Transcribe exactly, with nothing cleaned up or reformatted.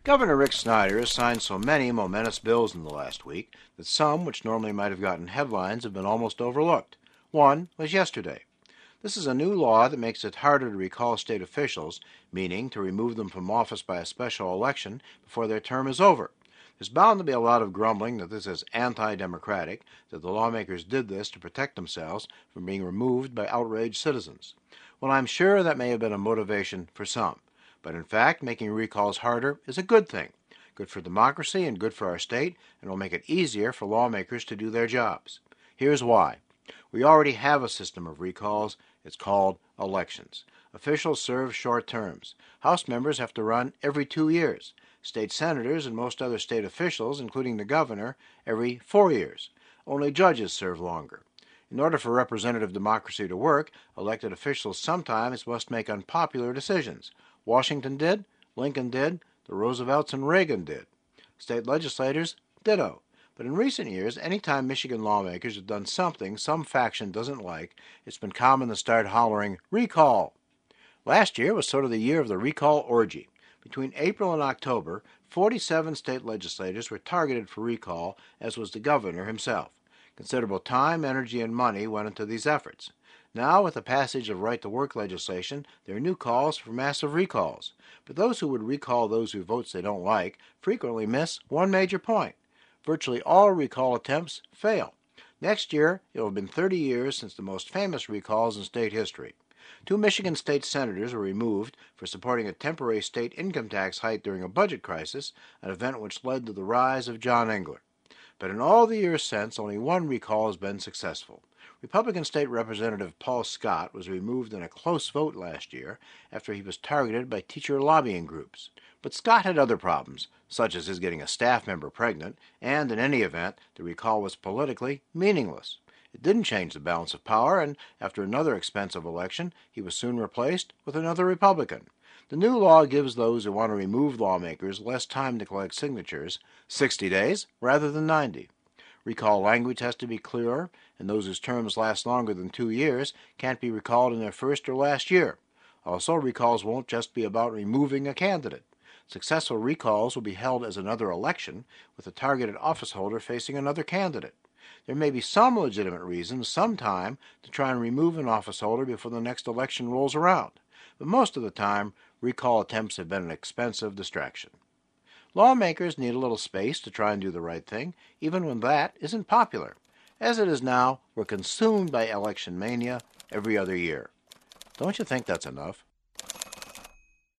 Governor Rick Snyder has signed so many momentous bills in the last week that some, which normally might have gotten headlines, have been almost overlooked. One was yesterday. This is a new law that makes it harder to recall state officials, meaning to remove them from office by a special election before their term is over. There's bound to be a lot of grumbling that this is anti-democratic, that the lawmakers did this to protect themselves from being removed by outraged citizens. Well, I'm sure that may have been a motivation for some. But in fact, making recalls harder is a good thing. Good for democracy and good for our state, and will make it easier for lawmakers to do their jobs. Here's why. We already have a system of recalls. It's called elections. Officials serve short terms. House members have to run every two years. State senators and most other state officials, including the governor, every four years. Only judges serve longer. In order for representative democracy to work, elected officials sometimes must make unpopular decisions. Washington did, Lincoln did, the Roosevelts and Reagan did. State legislators, ditto. But in recent years, any time Michigan lawmakers have done something some faction doesn't like, it's been common to start hollering, recall! Last year was sort of the year of the recall orgy. Between April and October, forty-seven state legislators were targeted for recall, as was the governor himself. Considerable time, energy, and money went into these efforts. Now, with the passage of right-to-work legislation, there are new calls for massive recalls. But those who would recall those whose votes they don't like frequently miss one major point. Virtually all recall attempts fail. Next year, it will have been thirty years since the most famous recalls in state history. Two Michigan state senators were removed for supporting a temporary state income tax hike during a budget crisis, an event which led to the rise of John Engler. But in all the years since, only one recall has been successful. Republican State Representative Paul Scott was removed in a close vote last year after he was targeted by teacher lobbying groups. But Scott had other problems, such as his getting a staff member pregnant, and in any event, the recall was politically meaningless. It didn't change the balance of power, and after another expensive election, he was soon replaced with another Republican. The new law gives those who want to remove lawmakers less time to collect signatures, sixty days rather than ninety. Recall language has to be clearer, and those whose terms last longer than two years can't be recalled in their first or last year. Also, recalls won't just be about removing a candidate. Successful recalls will be held as another election, with a targeted officeholder facing another candidate. There may be some legitimate reasons, sometime, to try and remove an officeholder before the next election rolls around, but most of the time, recall attempts have been an expensive distraction. Lawmakers need a little space to try and do the right thing, even when that isn't popular. As it is now, we're consumed by election mania every other year. Don't you think that's enough?